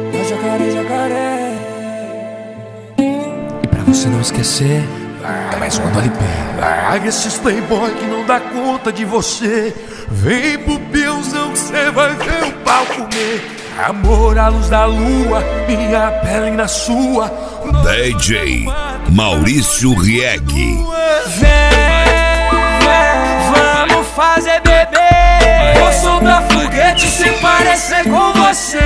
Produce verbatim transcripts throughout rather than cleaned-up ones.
É jacaré, jacaré. E pra você não esquecer, é mais uma do L P. Larga esses playboy que não dá conta de você. Vem pro peãozão que cê vai ver o pau comer. Amor à luz da lua, minha pele na sua. D J Maurício Rieck. Vem, vem, vamos fazer bebê. Vou soltar foguete se parecer com você.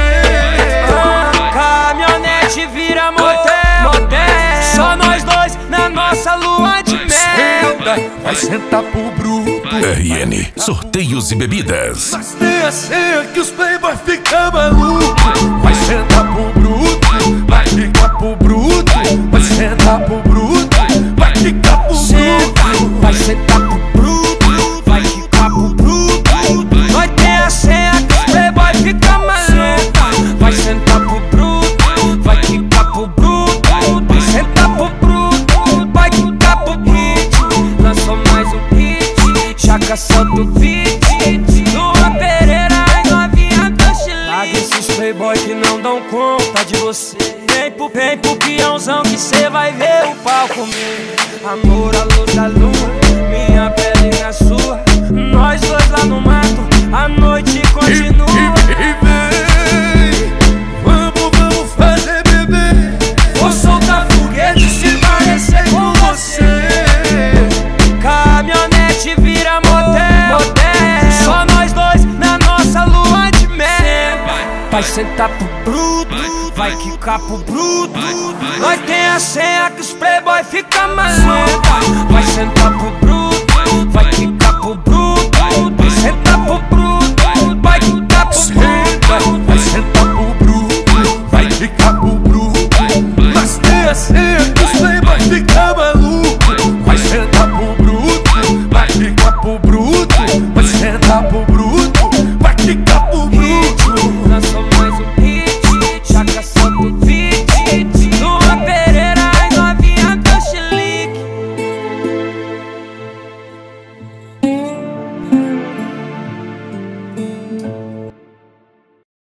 Caminhonete vira motel, motel. Só nós dois na nossa lua de mel. Vai sentar pro bruto. R N, sorteios e bebidas. Mas tem a senha que os playboy ficam malucos. Vai sentar pro bruto, vai ficar pro bruto. Vai sentar pro bruto, vai ficar pro bruto. Vai sentar pro bruto, vai ficar pro bruto. Nós tem a senha que os playboy fica maluco. Vai sentar pro bruto, vai ficar pro bruto. Vai sentar pro bruto, vai ficar pro bruto. Lançou mais um hit, Chaka solta o beat. Lua Pereira e novinha do Chile. Larga esses playboy que não dão conta de você. Vem pro, vem pro peãozão que cê vai ver o pau comer. Amor à luz da lua, minha pele na sua. Nós dois lá no mato, a noite continua. E, e, e vem, vamos, vamos fazer bebê. Vou soltar foguete se parecer com você. Caminhonete vira motel, motel. Só nós dois na nossa lua de mel. Vai sentar pro bruto, vai quicar pro bruto. Nós tem a senha que os playboy fica maluco. Vai sentar pro bruto, vai quicar pro bruto. Vai sentar pro bruto, vai quicar pro bruto.